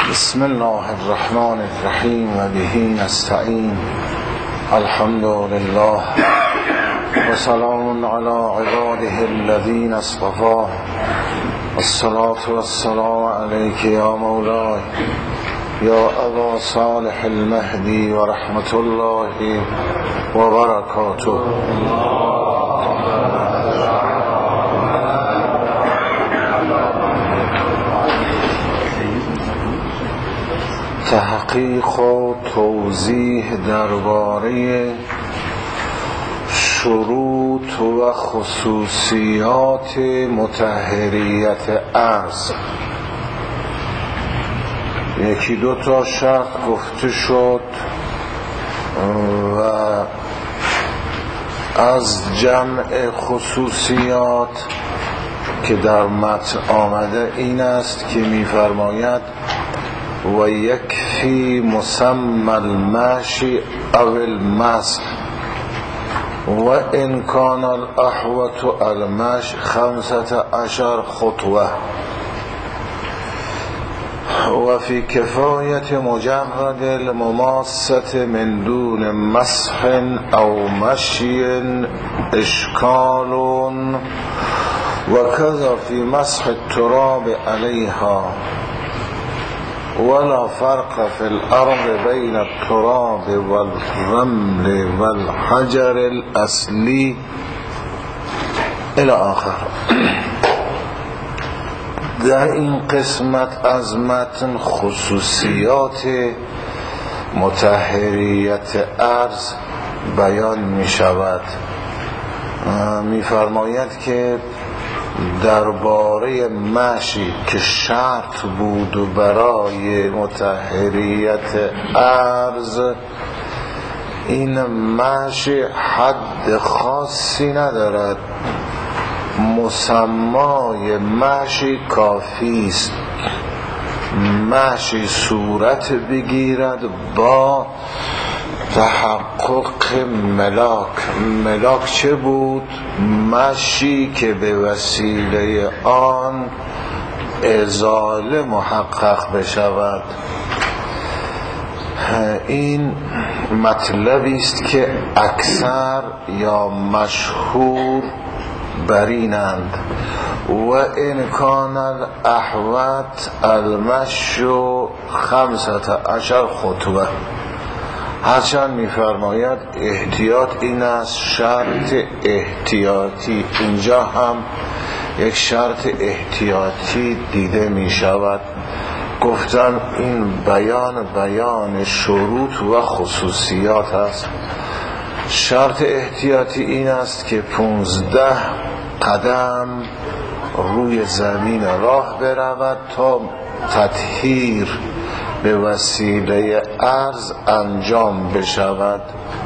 بسم الله الرحمن الرحیم و به نستعین. الحمد لله و سلام علی عباده الذین اصطفى. الصلاة والسلام علیک یا مولای یا ابا صالح المهدی و رحمت الله و برکاته. تحقیق و توضیح درباره شروط و خصوصیات مطهریت عرض. یکی دو تا شرط گفته شد و از جمع خصوصیات که در متن آمده این است که می‌فرماید و یکفی مسمى المشی او المسح و ان کان الاحوط المشی 15 خطوه و فی کفایت مجرد المماسة من دون مسح او مشی اشکال و کذا فی مسح التراب علیها ولا فرق في الأرض بين التراب والرمل والحجر الأصلي إلى آخر. در این قسمت از متن خصوصیات مطهریت عرض بیان می شود. می فرماید که درباره مشی که شرط بود برای مطهریت عرض، این مشی حد خاصی ندارد، مسمای مشی کافی است. مشی صورت بگیرد با تحقق ملاک چه بود؟ مشی که به وسیله آن ازاله محقق بشود. این مطلبی است که اکثر یا مشهور برینند. و ان کان الاحوط المشی 15 خطوه. هرچند می‌فرماید احتیاط این است، شرط احتیاطی اینجا هم یک شرط احتیاطی دیده می شود. گفتن این بیان شروط و خصوصیات است. شرط احتیاطی این است که 15 قدم روی زمین راه برود تا تطهیر به وسیله عرض انجام بشود.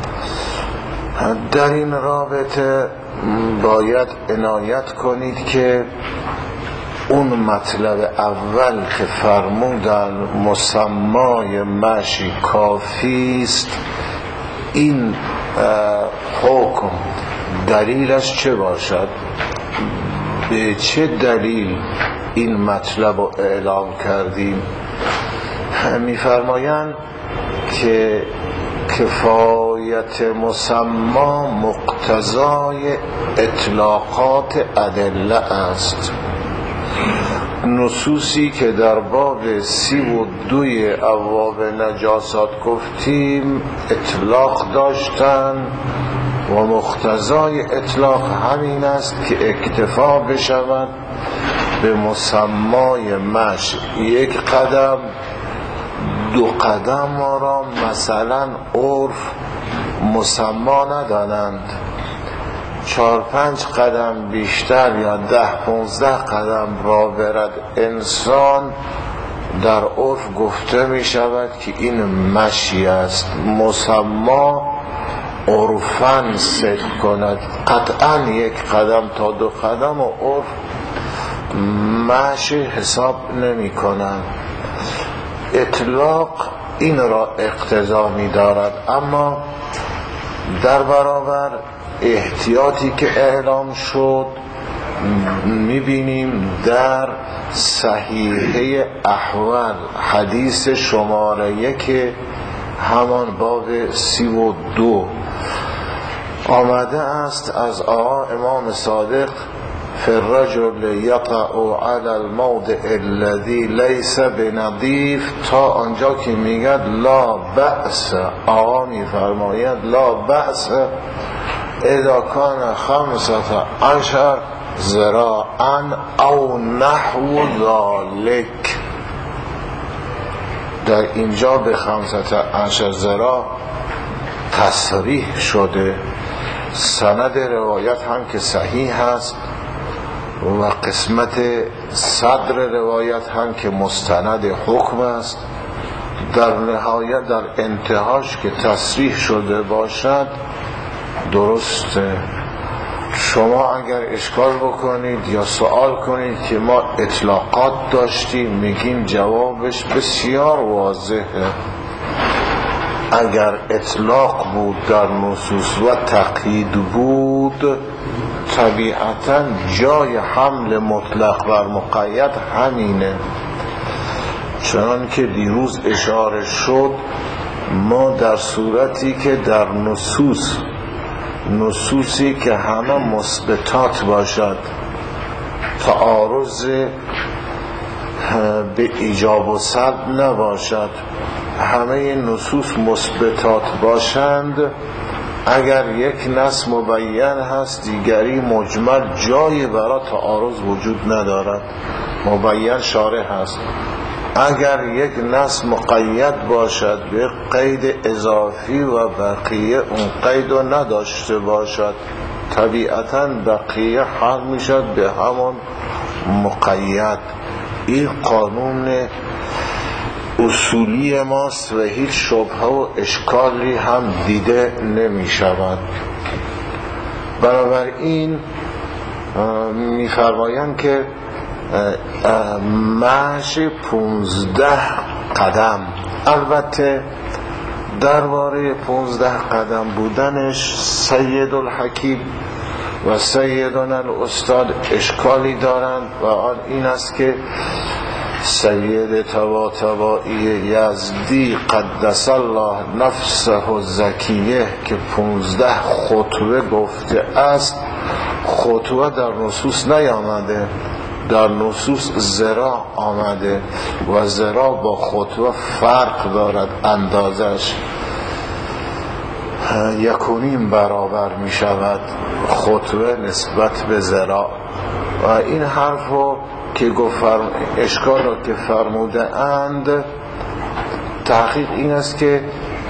در این رابطه باید عنایت کنید که اون مطلب اول که فرمودن مسمای مشی کافی است، این حکم دلیلش چه باشد؟ به چه دلیل این مطلب رو اعلام کردیم؟ می‌فرمایند که کفایت مسما مقتضای اطلاقات ادله است. نصوصی که در باب 32 ابواب نجاسات گفتیم اطلاق داشتن و مقتضای اطلاق همین است که اکتفا بشود به مسمای مشی. یک قدم، 2 قدم را مثلا عرف مسما ندانند. 4-5 قدم بیشتر یا 10-15 قدم را برد انسان، در عرف گفته می شود که این مشی است. مسما عرفاً صدق کند. قطعاً 1 قدم تا 2 قدم و عرف مشی حساب نمی کنند. اطلاق این را اقتضا می دارد. اما در برابر احتیاطی که اعلام شد میبینیم در صحیحه احوال حدیث شماره 1 همان باب 32 آمده است از آقا امام صادق فی الرجل یقع علی الموضع الذی لیس بنظیف، تا آنجا که میگد لا بأس. آقا میفرماید لا بأس اذا کان 15 ذراعا او نحو ذلک. در اینجا به 15 ذراع تصریح شده. سند روایت هم که صحیح هست و قسمت صدر روایت هم که مستند حکم است. در نهایت در انتهاش که تصریح شده باشد درسته. شما اگر اشکال بکنید یا سوال کنید که ما اطلاقات داشتیم، میگیم جوابش بسیار واضحه. اگر اطلاق بود در نصوص و تقیید بود، طبیعتا جای حمل مطلق بر مقید همینه. چنان که دیروز اشاره شد، ما در صورتی که در نصوصی که همه مثبتات باشد، تعارض به ایجاب و سلب نباشد، همه نصوص مثبتات باشند، اگر یک نص مبین هست دیگری مجمل، جایی برای تعارض وجود ندارد، مبین شارح هست. اگر یک نص مقید باشد به قید اضافی و بقیه اون قید رو نداشته باشد، طبیعتا بقیه حل میشد به همون مقید. این قانون اصولی ماست و هیچ شبهه و اشکالی هم دیده نمی شود. بنابراین می‌فرمایند که مشی 15 قدم. البته درباره 15 قدم بودنش سید الحکیم و سیدنا الاستاد اشکالی دارند و آن این است که سید طباطبایی یزدی قدس الله نفسه الزکیه که 15 خطوه گفته است، خطوه در نصوص نیامده، در نصوص ذراع آمده و ذراع با خطوه فرق دارد، اندازش 1.5 برابر می شود خطوه نسبت به ذراع. و این حرف رو که اشکال رو که فرموده اند، تحقیق این است که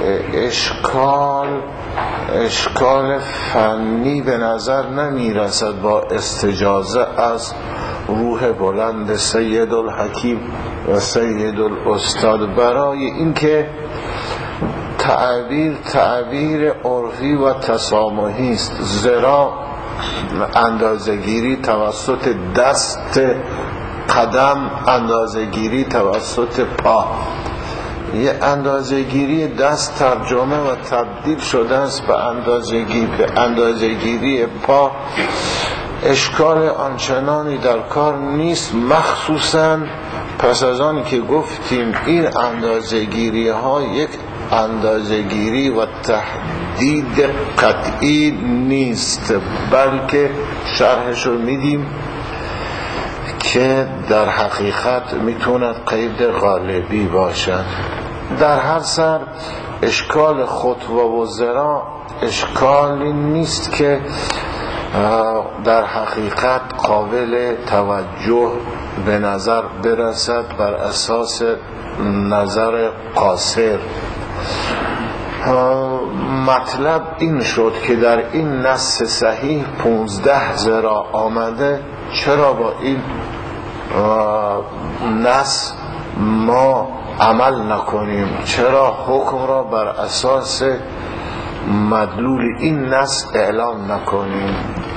اشکال فنی به نظر نمی رسد با استجازه از روح بلند سید الحکیم و سید الاستاد، برای اینکه تعبیر عرفی و تسامحی است. ذراع اندازه‌گیری توسط دست، قدم اندازه‌گیری توسط پا. یه اندازه‌گیری دست ترجمه و تبدیل شده است به اندازه‌گیری پا. اشکال آنچنانی در کار نیست، مخصوصاً پس از آن که گفتیم این اندازه‌گیری ها یک اندازه‌گیری و تحدید قطعی نیست، بلکه شرحش رو میدیم که در حقیقت میتوند قید غالبی باشد. در هر سر اشکال خطوه و ذراع اشکالی نیست که در حقیقت قابل توجه به نظر برسد بر اساس نظر قاصر. مطلب این شد که در این نص صحیح 15 ذراع آمده، چرا با این نص ما عمل نکنیم؟ چرا حکم را بر اساس مدلول این نص اعلام نکنیم؟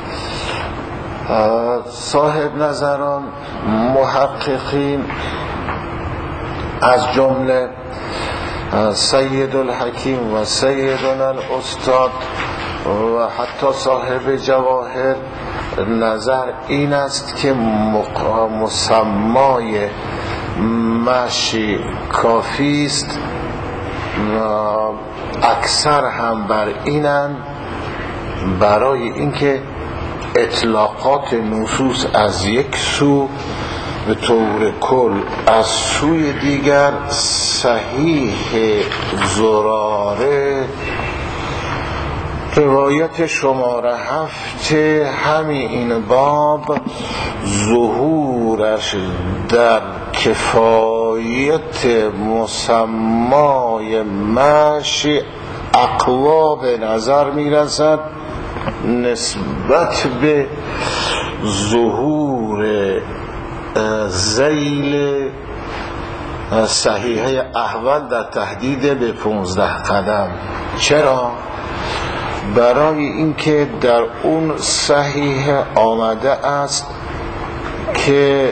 صاحب نظران محققین از جمله سید الحکیم و سیدنا الاستاد و حتی صاحب جواهر نظر این است که مسمای مشی کافی است. اکثر هم بر اینن برای اینکه اطلاقات نصوص از یک سو به طور کل، از سوی دیگر صحیح زراره روایت شماره 7 همین این باب ظهورش در کفایت مسمای مشی اقوا به نظر میرسد نسبت به ظهور ذیل صحیحه احول در تهدید به 15 قدم. چرا؟ برای اینکه در اون صحیح آمده است که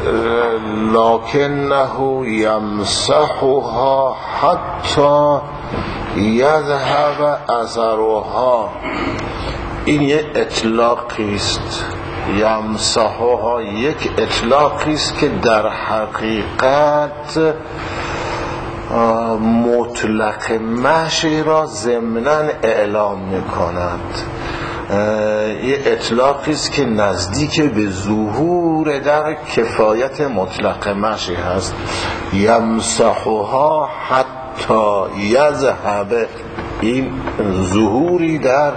لکنه یمسحها حتی یذهب اثرها. این یک اطلاقی است، یمسحها یک اطلاقی است که در حقیقت مطلق مشی را ضمناً اعلام می‌کند. یه اطلاقی است که نزدیک به ظهور در کفایت مطلق مشی هست. یمسحها حتی یذهب، این ظهوری در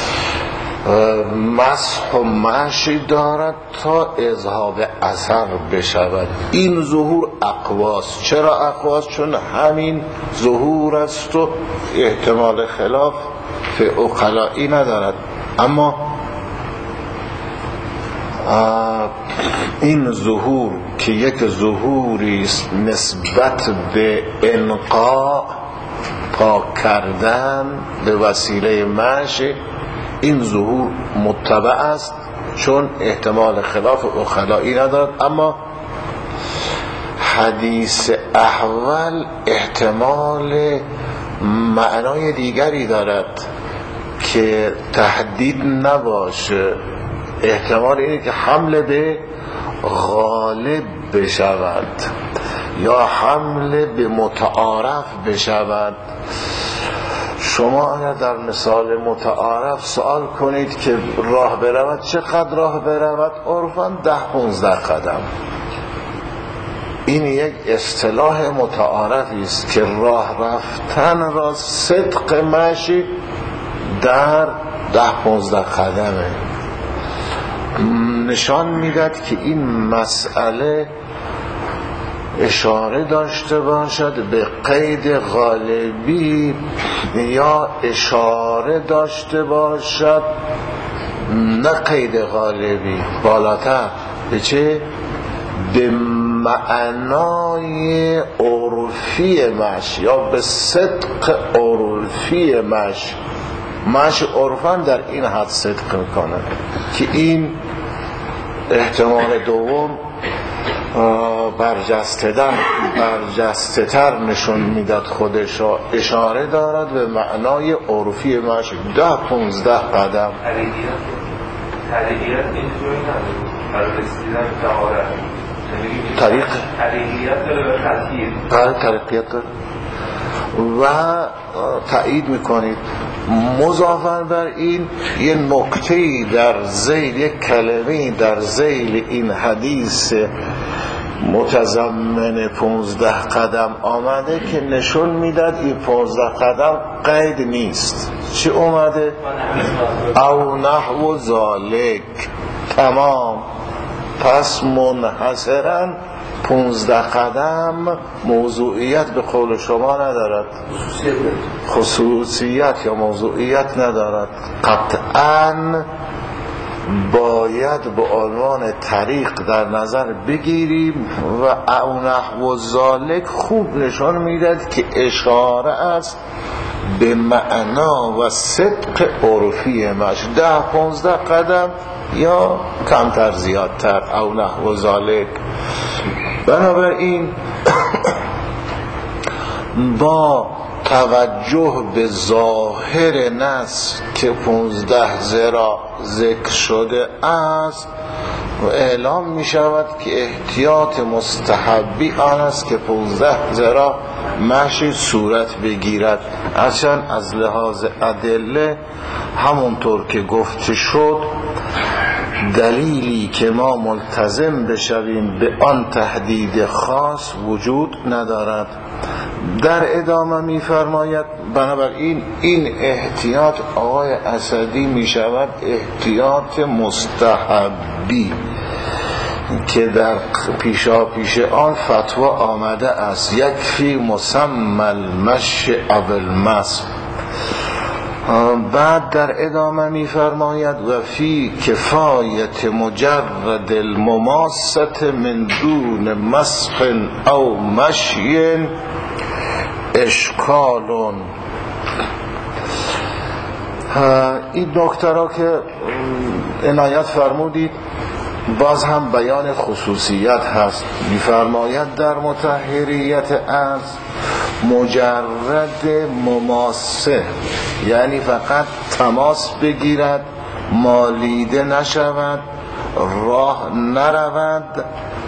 مسح و مشی دارد تا اذهاب اثر بشود. این ظهور اقواست. چرا اقواست؟ چون همین ظهور است و احتمال خلاف عقلائی ندارد. اما این ظهور که یک ظهوری است نسبت به انقاء، پاک کردن به وسیله مشی، این ظهور متبع است چون احتمال خلاف عقلائی ندارد. اما حدیث احول احتمال معنای دیگری دارد که تهدید نباشه، احتمال اینه که حمله به غالب بشود یا حمله به متعارف بشود. شما اگر در مثال متعارف سوال کنید که راه برود چقدر راه برود، عرفاً 10-15 قدم. این یک اصطلاح متعارفی است که راه رفتن را صدق مشی در 10-15 قدمه. نشان میداد که این مسئله اشاره داشته باشد به قید غالبی یا اشاره داشته باشد نه قید غالبی، بالاتر به چه؟ به معنای عرفی مشی یا به صدق عرفی مشی. مشی عرفاً در این حد صدق میکنه که این احتمال دوم برجسته تر نشون میداد، خودش را اشاره دارد به معنای عرفی مشی 10-15 قدم. تریقیت اینجوری نداره برای رسیدن به عارف، تریقیت داره به خطیر، تریقیت داره و تایید میکنید. مضافاً بر این یه نکته‌ای در ذیل، یک کلمه‌ای در ذیل این حدیث متضمن 15 قدم آمده که نشون میداد این 15 قدم قید نیست. چی اومده؟ او نحو ذالک، تمام. پس منحصراً 15 قدم موضوعیت به قول شما ندارد، خصوصیت یا موضوعیت ندارد. قطعاً باید به عنوان طریق در نظر بگیریم و او نحو ذالک خوب نشان میداد که اشاره است به معنا و صدق عرفی مش. 10-15 قدم یا کمتر زیادتر، او نحو ذالک. بنابراین با توجه به ظاهر نص که 15 ذراع ذکر شده است و اعلام می شود که احتیاط مستحبی آن است که 15 ذراع مشی صورت بگیرد. هرچند از لحاظ ادله همونطور که گفته شد دلیلی که ما ملتزم بشویم به آن تحدید خاص وجود ندارد. در ادامه می فرماید بنابراین این احتیاط آقای اسدی می شود احتیاط مستحبی که در پیشاپیش آن فتوا آمده است یکفی مسمى المشی او المس. بعد در ادامه می فرماید و فی کفایت مجرد المماست من دون مسخ او مشی اشکال. این نکته را که عنایت فرمودید باز هم بیان خصوصیت هست. می‌فرماید در مطهریت از مجرد مماسه یعنی فقط تماس بگیرد، مالیده نشود، راه نرود.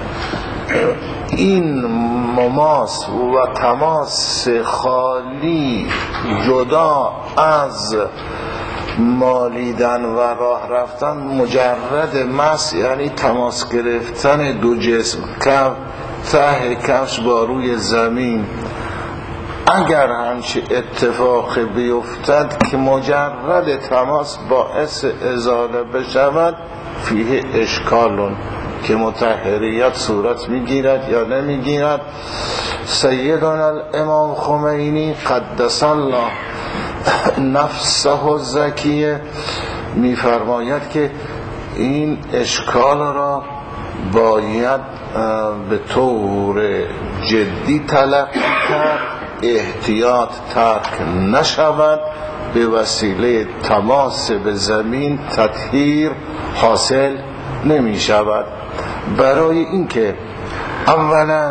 این مماس و تماس خالی جدا از مالیدن و راه رفتن مجرد مس یعنی تماس گرفتن دو جسم ته کفش با روی زمین، اگر همچه اتفاق بیفتد که مجرد تماس باعث ازاله بشود فیه اشکالون که مطهریت صورت میگیرد یا نمیگیرد. سیدنا الامام خمینی قدس الله نفسه الزکیه میفرماید که این اشکال را باید به طور جدی تلقی کرد، احتیاط ترک نشود، به وسیله تماس به زمین تطهیر حاصل نمی شود. برای اینکه اولا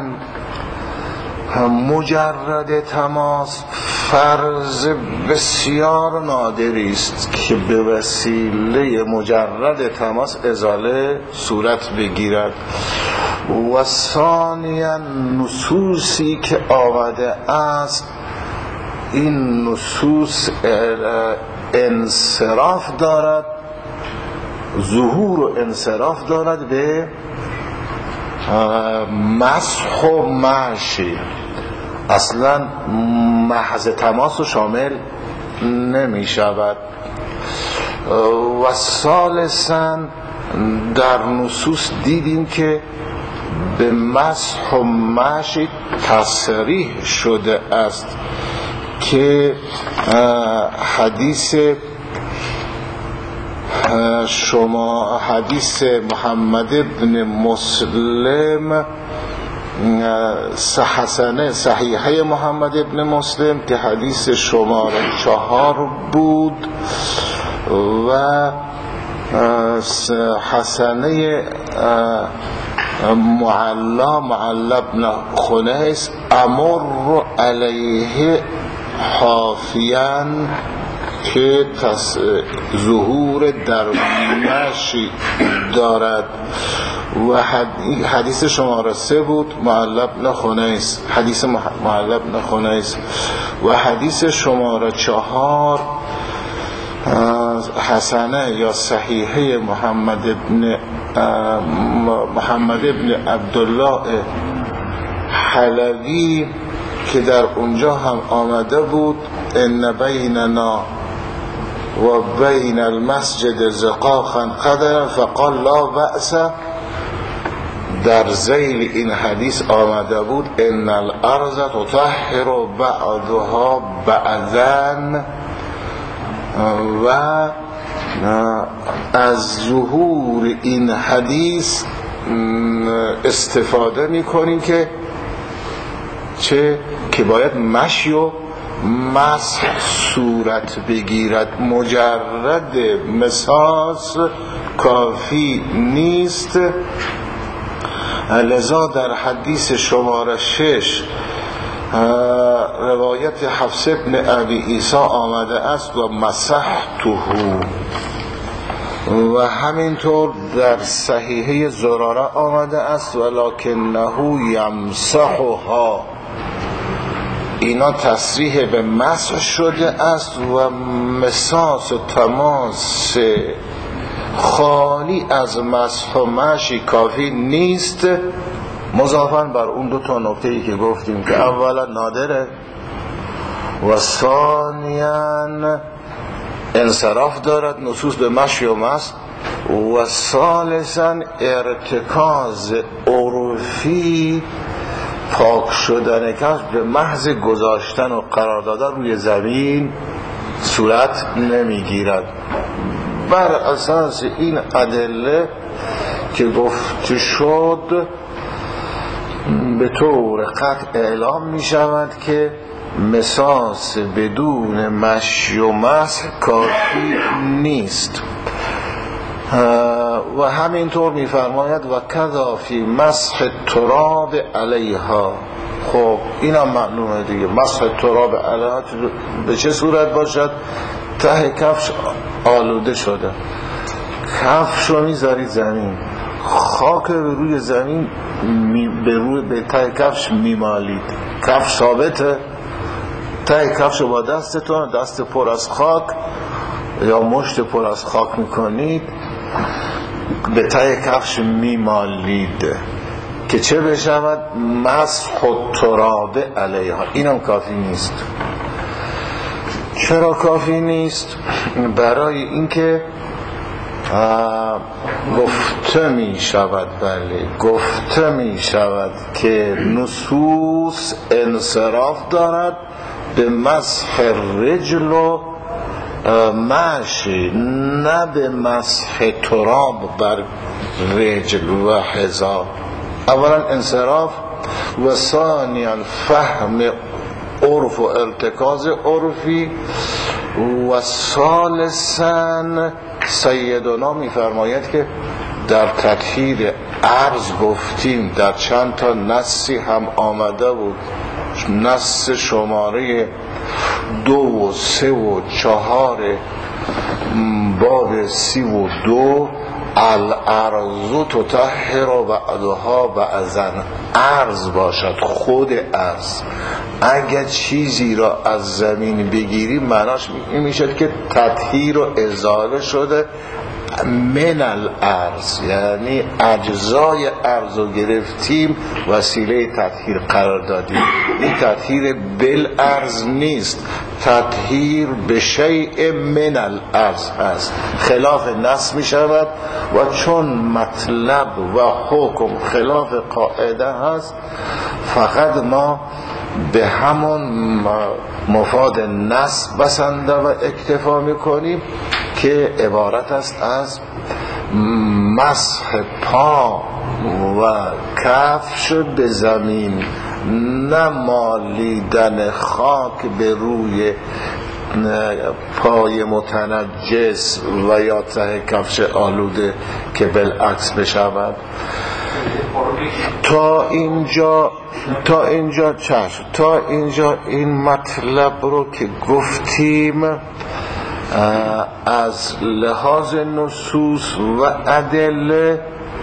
مجرد تماس فرض بسیار نادری است که به وسیله مجرد تماس ازاله صورت بگیرد و ثانیا نصوصی که آمده است این نصوص انصراف دارد، ظهور و انصراف دارد به مسح و مشی، اصلا محض تماس رو شامل نمی شود. و ثالثاً در نصوص دیدیم که به مسح و مشی تصریح شده است که حدیث محمد ابن مسلم صحیحه محمد ابن مسلم که حدیث شماره 4 بود و حسنه معلا ابن خنیس امر علیه حافیان که ظهور در مشی دارد و حدیث شماره 3 بود معلا ابن خنیس، حدیث معلا ابن خنیس و حدیث شماره 4 حسنه یا صحیحه محمد ابن عبدالله حلوی که در اونجا هم آمده بود ان بیننا و بین المسجد زقاقا قدرا فقال لا بأس. در ذیل این حدیث آمده بود ان الارض تطهر بعضها بعضا و از ظهور این حدیث استفاده میکنیم که باید مشی و مسح صورت بگیرد، مجرد مساس کافی نیست. لذا در حدیث شماره 6 روایت روایت حفص ابن ابی عیسی آمده است و مسحته، و همینطور در صحیحه زراره آمده است ولکنه یمسحها. اینا تصریح به مسح شده است و مساس و تماس خالی از مسح و مشی کافی نیست، مضافاً بر اون دو تا نکته‌ای که گفتیم که اولا نادره و ثانیاً انصراف دارد نصوص به مشی و مسح، و ثالثاً ارتکاز عرفی پاک شدن کفش به محض گذاشتن و قرار دادن روی زمین صورت نمیگیرد. بر اساس این ادله که گفته شد به طور قطع اعلام می شود که مساس بدون مشی و مسح کافی نیست. و همینطور می فرماید و کذا فی مسح تراب علیها. خب این هم معلومه دیگه، مسح تراب علیها به چه صورت باشد؟ ته کفش آلوده شده، کفش رو میذاری زمین، خاک روی زمین به ته کفش میمالید، کفش ثابته، ته کفش با دستتون، دست پر از خاک یا مشت پر از خاک میکنید، به ته کفش میمالید که چه بشود؟ مسح التراب علیها. اینم کافی نیست. چرا کافی نیست؟ برای اینکه گفته می شود، گفته می شود که نصوص انصراف دارد به مسح رجل و مشی، نه به مسح تراب بر رجل و حذا. اولا انصراف و ثانیا فهم عرف و ارتکاز عرفی، و ثالثاً سیدنا می‌فرماید که در تطهیر عرض گفتیم در چند تا نصی هم آمده بود، نص شماره 2 و 3 و 4 باب 32 الارض تطهر بعضها بعضا. عرض باشد، خود عرض. اگر چیزی را از زمین بگیری معناش این میشه که تطهیر و ازاله شده من الارض، یعنی اجزای ارض رو گرفتیم وسیله تطهیر قرار دادیم. این تطهیر بالارض نیست، تطهیر به شیء من الارض هست، خلاف نص می شود. و چون مطلب و حکم خلاف قاعده هست، فقط ما به همون مفاد نص بسنده و اکتفا میکنیم که عبارت است از مسح پا و کفش به زمین، نه مالیدن خاک به روی پای متنجس و یا ته کفش آلوده که بالعکس بشود. تا اینجا این مطلب رو که گفتیم از لحاظ نصوص و ادله،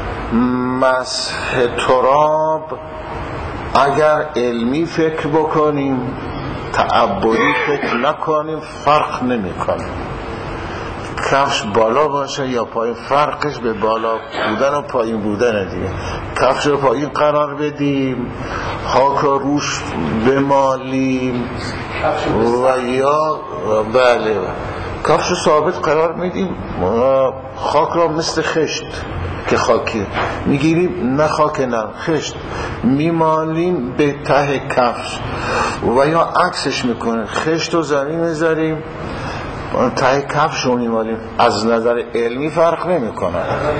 مسح تراب اگر علمی فکر بکنیم، تعبدی فکر نکنیم، فرق نمیکنه کفش بالا باشه یا پایین، فرقش به بالا بودن و پایین بودن دیگه. کفش رو پایین قرار بدیم، خاک رو روش بمالیم و یا بله کفش رو ثابت قرار میدیم، خاک رو مثل خشت که خاکی میگیریم، نه خاک نه خشت میمالیم به ته کفش، و یا عکسش میکنه، خشت و زمین میذاریم ته کفش رو میمالیم. از نظر علمی فرق نمیکنه.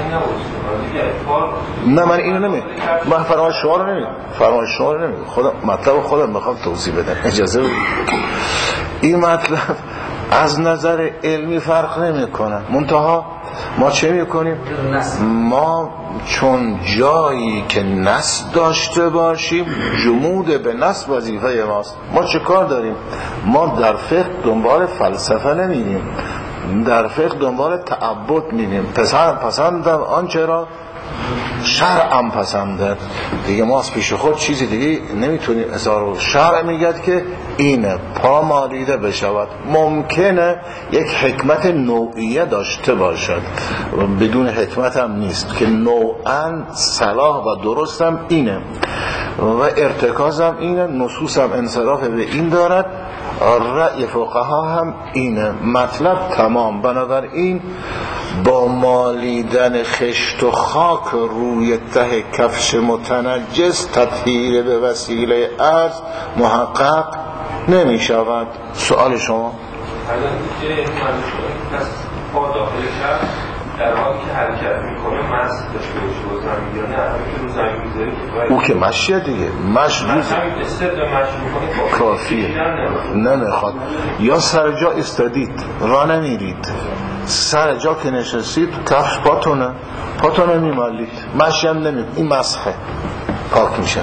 نه من اینو نمی، من فرمایش شما رو نمی، خودم مطلب خودم میخوام توضیح بدم، اجازه بدید. این مطلب از نظر علمی فرق نمیکنه، منتها ما چه میکنیم؟ ما چون جایی که نص داشته باشیم جمود به نص وظیفه ماست. ما چه کار داریم؟ ما در فقه دنبال فلسفه نمیریم، در فقه دنبال تعبد میریم. پسندم آنچه را شرعم پسنده دیگه. ما از پیش خود چیزی دیگه نمیتونیم اظهار. شرع میگه که اینه پا مالیده بشود. ممکنه یک حکمت نوعیه داشته باشد، بدون حکمت هم نیست که نوعاً صلاح و درستم اینه و ارتکازم اینه، نصوصم انصراف به این دارد، رأی فقها هم اینه. مطلب تمام. بنابراین با مالیدن خشت و خاک روی ته کفش متنجس تطهیر به وسیله عرض محقق نمی شود. سوال شما؟ الان که پس پا داخل شب در حالی که حرکت میکنه مست داشته باشه با زمین یا نه؟ همین که رو زمین میذاری او که مشیه دیگه. مش روز کافیه. نمیخواد. یا سر جا استادید را نمیرید، سر جا که نشستید کفش پاتونه میمالید، مشی هم نمید، این مسخه پاک میشه.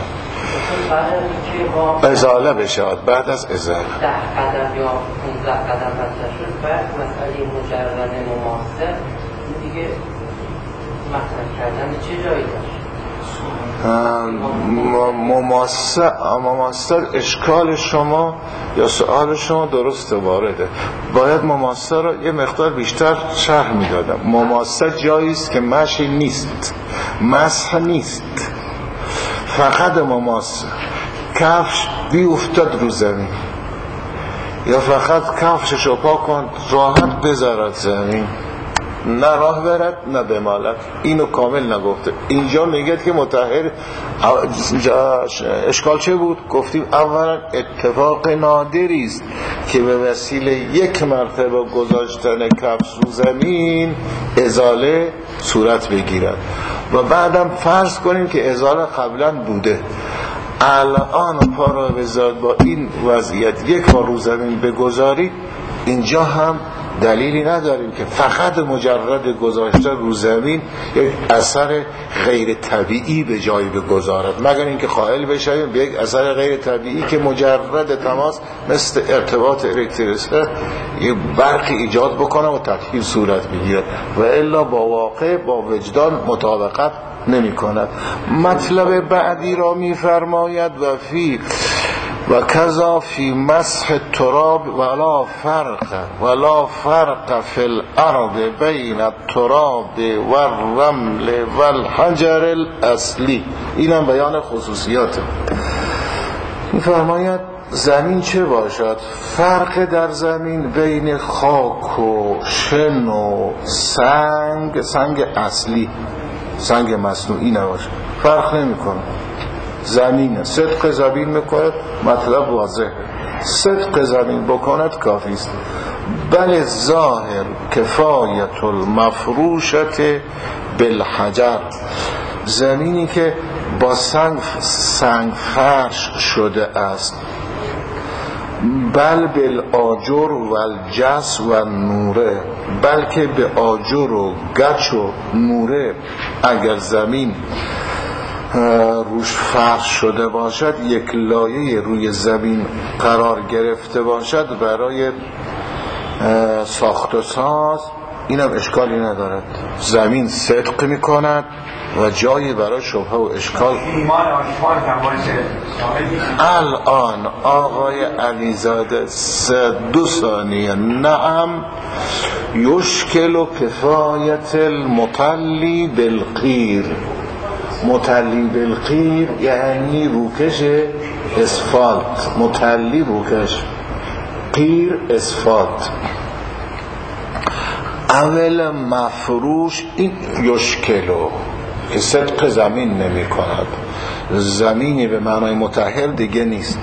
ازاله بشه بعد از ازاله 10 قدم یا 15 قدم بسته شد بعد مسئله مجرد مماثل دیگه مطرح کردن چه جایی داشت؟ مماثل اشکال شما یا سوال شما درسته، وارده. باید مماثل رو یه مقدار بیشتر شرح میدادم. مماثل جایی است که مشی نیست، مسح نیست، فقط مماثل. کفش بیفتد رو زمین یا فقط کفشش رو پاک کن راحت بذارد زمین، نه راه برد نه بمالد. اینو کامل نگفته. اینجا میگه که مطهر. اشکال چه بود؟ گفتیم اولا اتفاق نادری است که به وسیله یک مرتبه گذاشتن کفش رو زمین ازاله صورت بگیرد و بعدم فرض کنیم که ازاله قبلا بوده. الان پا را بذارد با این وضعیت یک بار رو زمین بگذارید، اینجا هم دلیلی نداریم که فقط مجرد گذاشتن رو زمین یک اثر غیر طبیعی به جایی بگذارد، مگر اینکه قائل بشویم به یک اثر غیر طبیعی که مجرد تماس مثل ارتباط الکتریسته یک برقی ایجاد بکنه و تطهیر صورت بگیرد و الا با واقع با وجدان مطابقت نمی کند. مطلب بعدی را می فرماید و کذا فی مسح التراب ولا فرق فی الارض بین التراب و الرمل و الحجر الاصلی. اینم بیان خصوصیاته. می‌فرماید زمین چه باشد؟ فرق در زمین بین خاک و شن و سنگ اصلی، سنگ مصنوعی نباشه، فرق نمی‌کنه. زمین صدق زمین میکند، مطلب واضح، صدق زمین بکند کافی است. بل ظاهر کفایت المفروشت بالحجر، زمینی که با سنگ فرش شده است. بل بالآجر و الجس و نوره، بلکه به آجر و گچ و نوره اگر زمین روش فرش شده باشد، یک لایه روی زمین قرار گرفته باشد برای ساخت و ساز، اینم اشکالی ندارد. زمین صدق میکند و جایی برای شبهه و اشکال. الان آقای علیزاده 2 ثانیه. نعم یشکل و کفایت المطلی بالقیر. متلی بالقیر یعنی روکش اسفالت، متلی روکش، قیر اسفالت. اول مفروش این یشکلو که صدق زمین نمی کند، زمینی به معنای مطهر دیگه نیست.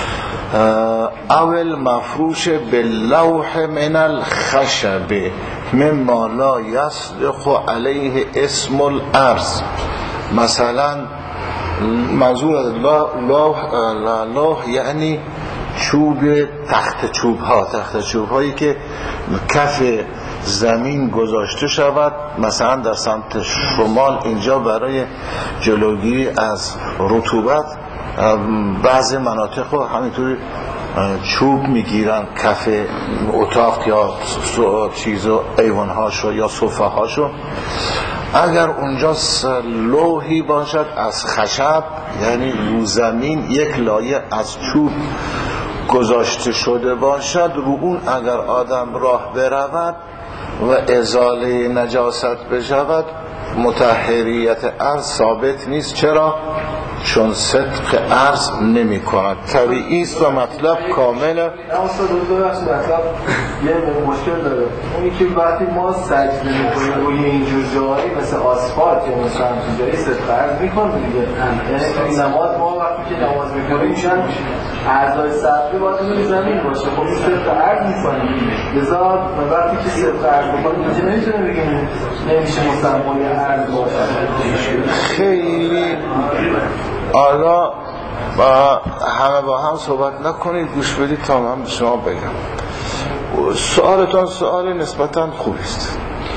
اول مفروش باللوح من الخشب مما لا یصدق علیه اسم الارض. مثلا منظور از لوح یعنی چوب، تخت چوب هایی که کف زمین گذاشته شود، مثلا در سمت شمال اینجا برای جلوگیری از رطوبت بعضی مناطق رو همینطوری چوب میگیرن کف اتاق یا چیزو ایوانهاشو یا صفحه هاشو. اگر اونجا لوحی باشد از خشب، یعنی رو زمین یک لایه از چوب گذاشته شده باشد، رو اون اگر آدم راه برود و ازاله نجاست بشود، مطهریت ارض ثابت نیست. چرا؟ چون صدق ارض نمی کند، طبیعی است و مطلب کامله. اما مطلب یه مشکل داره، اونی که وقتی ما سجده میکنیم روی اینجور جایی مثل آسفالت یا مثلا جایی صدق ارض میکنیم دیگه. یعنی نماز ما وقتی که نماز میکنیم چند اعضای سجده باید روی زمین باشه، خب این صدق ارض میکنیم. لذا وقتی که صدق ارض میکنیم اینجا نمیتونه بگیم نمیشه مسمای ارض باشه. خیلی حالا همه با هم صحبت نکنید، گوش بدید تا من به شما بگم. سوالتان سوال نسبتاً خوبی است.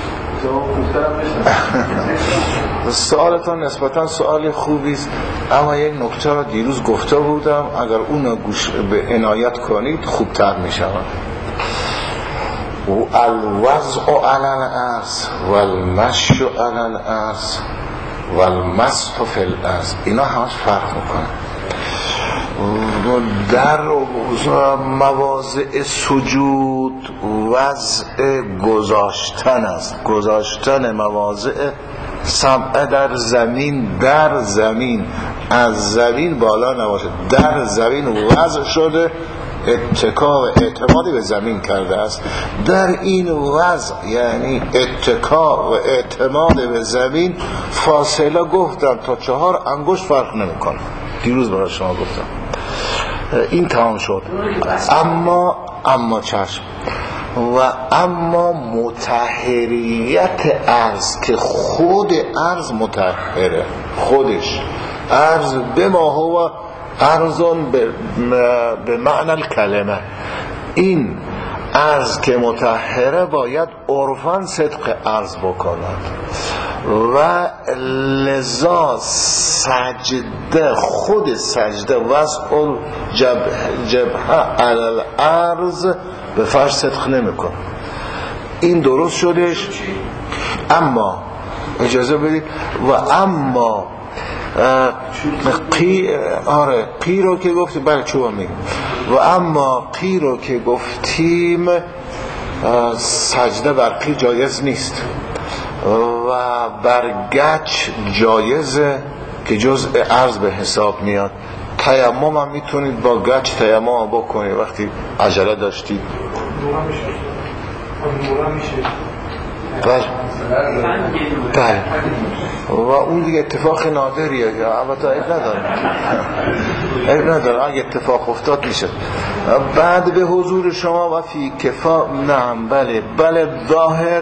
سوالتان نسبتاً سوال خوبی است، اما یک نکته را دیروز گفته بودم، اگر اون گوش به عنایت کنید خوبتر می شود. الوضع علی الارض والمشی علی الارض والمسح فی الارض، اینا همش فرق میکنه. در مواضع سجود وضع گذاشتن است، گذاشتن مواضع سمع در زمین، در زمین، از زمین بالا نباشه، در زمین وضع شده، اتکا و اعتمادی به زمین کرده است. در این وضع یعنی اتکا و اعتماد به زمین فاصله گفتم تا 4 انگشت فرق نمیکنه، دیروز برای شما گفتم. این تمام شد. اما چشم و اما مطهریت ارض، که خود ارض مطهره، خودش ارض به ما هو ارزون به معنی الکلمه، این ارض که مطهره باید عرفاً صدق ارض بکند و لذا سجده، خود سجده وضع جبهه علی الارض به فرش صدق نمیکنه. این درست شدش. اما اجازه بدید، و اما قی رو که گفتیم، بله چوبا میگم، و اما قی رو که گفتیم سجده بر قی جایز نیست و بر گچ جایزه که جزء ارض به حساب میاد. تیمم هم میتونید با گچ تیمم بکنید وقتی عجله داشتید. بله. و اون دیگه اتفاق نادریه، یا البته عیب نداره اگه اتفاق افتاد میشه. بعد به حضور شما و فی کفا، نعم بله ظاهر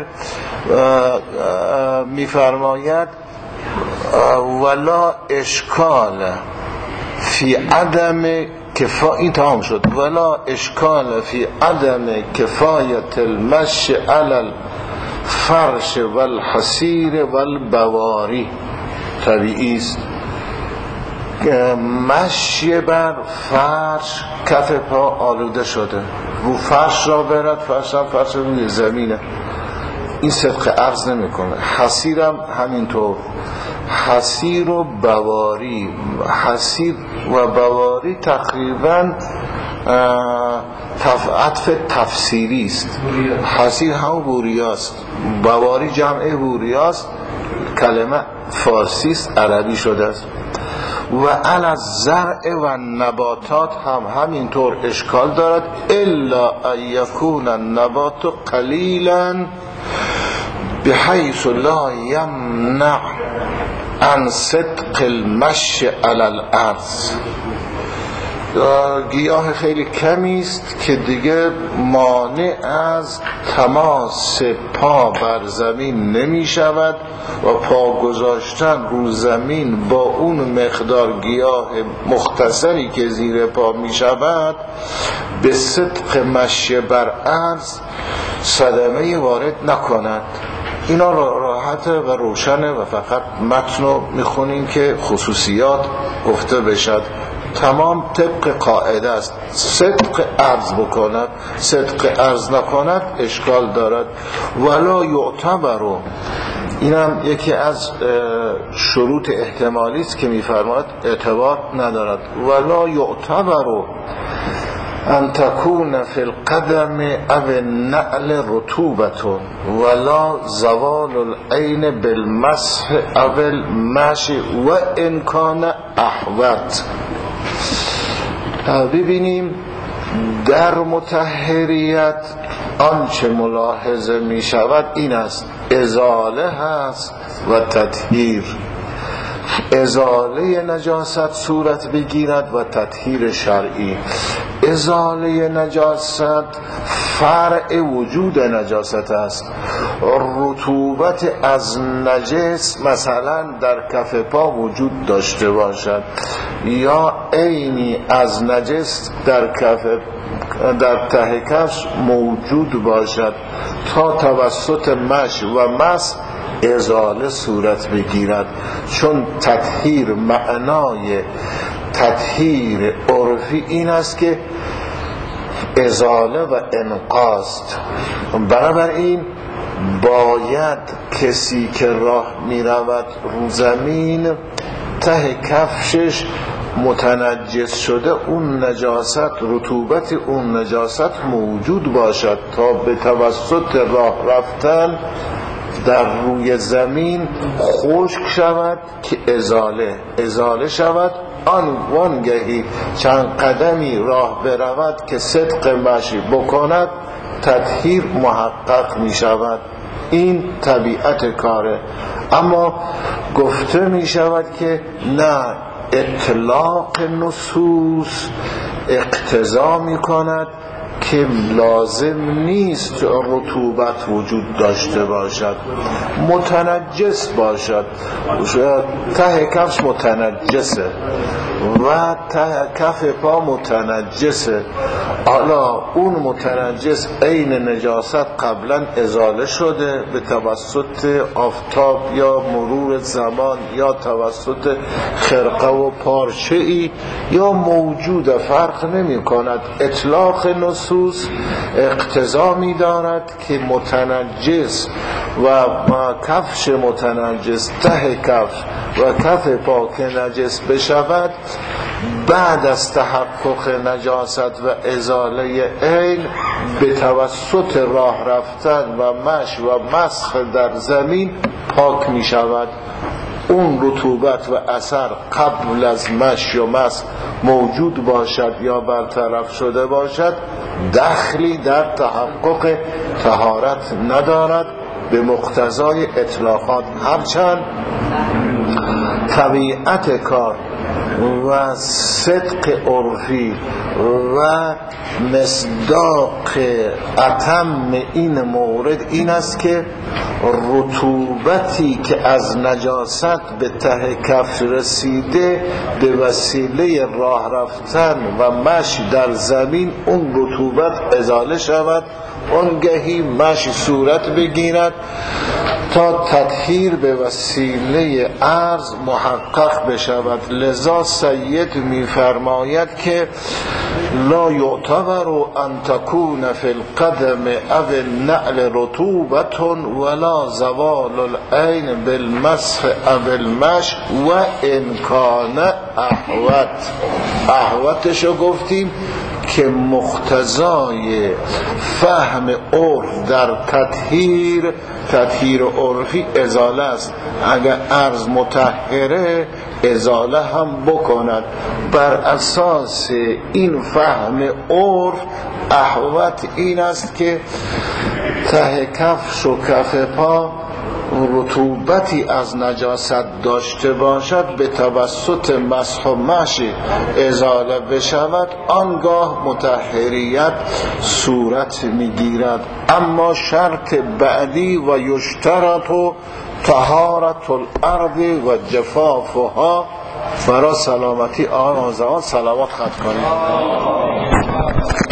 میفرماید ولا اشکال فی عدم کفا، این تمام شد. ولا اشکال فی عدم کفایت المشی علی فرش والحسیر والبواری، طبیعی است. مشی بر فرش، کف پا آلوده شده، رو فرش را برد، فرش هم فرش روی زمینه، این صدق عرض نمی کنه. حسیر هم همینطور، حسیر و بواری، حسیر و بواری تقریبا عطف تفسیری است. حسیر هم بوریاست، بواری جمع بوریاست، کلمه فارسی است، عربی شده است. و علی الزرع و نباتات هم همینطور اشکال دارد، الا ان یکون النبات قلیلا بحیث لا یمنع عن صدق المشی علی الارض. گیاه خیلی کمی است که دیگه مانع از تماس پا بر زمین نمی شود و پا گذاشتن رو زمین با اون مقدار گیاه مختصری که زیر پا می شود به صدق مشی بر ارض صدمه وارد نکند. اینا راحت و روشنه و فقط متن رو میخونیم که خصوصیات گفته بشد. تمام طبق قاعده است. صدق عرض بکند، صدق عرض نکند اشکال دارد. ولا یعتبر، اینم یکی از شروط احتمالی است که میفرماید اعتبار ندارد. ولا یعتبر ان تكون في القدم او النعل رطوبة ولا زوال العين بالمسح او المشي وان كان احوط. ببینیم در مطهریت آنچه ملاحظه می شود این است: ازاله هست و تطهیر. ازاله نجاست صورت بگیرد و تطهیر شرعی. ازاله نجاست فرع وجود نجاست است. رطوبت از نجس مثلا در کف پا وجود داشته باشد یا عینی از نجس در ته کفش موجود باشد، تا توسط مشی و مس ازاله صورت بگیرد. چون تطهیر معنای تطهیر عرفی این است که ازاله و انقاذ. بنابراین باید کسی که راه می رود رو زمین ته کفشش متنجس شده اون نجاست، رطوبت اون نجاست موجود باشد تا به توسط راه رفتن در روی زمین خشک شود که ازاله شود. وانگهی چند قدمی راه برود که صدق مشی بکند تطهیر محقق می شود. این طبیعت کاره. اما گفته می شود که نه، اطلاق نصوص اقتضا می کند که لازم نیست رطوبت وجود داشته باشد، متنجس باشد. ته کفش متنجسه و ته کف پا متنجسه. حالا اون متنجس عین نجاست قبلا ازاله شده به توسط آفتاب یا مرور زمان یا توسط خرقه و پارچه‌ای یا موجود، فرق نمی کند. اطلاق نصوص اقتضا می دارد که متنجس و کفش متنجس، ته کفش و کف پا که نجس بشود بعد از تحقق نجاست و ازاله عین به توسط راه رفتن و مشی و مسح در زمین پاک می شود. اون رطوبت و اثر قبل از مشی و مسح موجود باشد یا برطرف شده باشد دخلی در تحقق طهارت ندارد به مقتضای اطلاقات. هرچند طبیعت کار و صدق عرفی و مصداق اتم این مورد این است که رطوبتی که از نجاست به ته کفش رسیده به وسیله راه رفتن و مشی در زمین اون رطوبت ازاله شود، اونگهی مشی صورت بگیرد تا تطهیر به وسیله عرض محقق بشود. لذا سید می فرماید که لا یعتبر ان تکون فی القدم او النعل رطوبت ولا زوال العین بالمسح او المشی و امکان احوطشو گفتیم که مقتضای فهم عرف در تطهیر عرفی ازاله است. اگر عرض مطهره ازاله هم بکند. بر اساس این فهم عرف احوط این است که ته کفش و کف پا رطوبتی از نجاست داشته باشد به توسط مسح و مشی ازاله بشود، آنگاه مطهریت صورت میگیرد. اما شرط بعدی و یشترط طهارت الارض و جفافها، برای سلامتی آن و زمان صلوات خط کنید.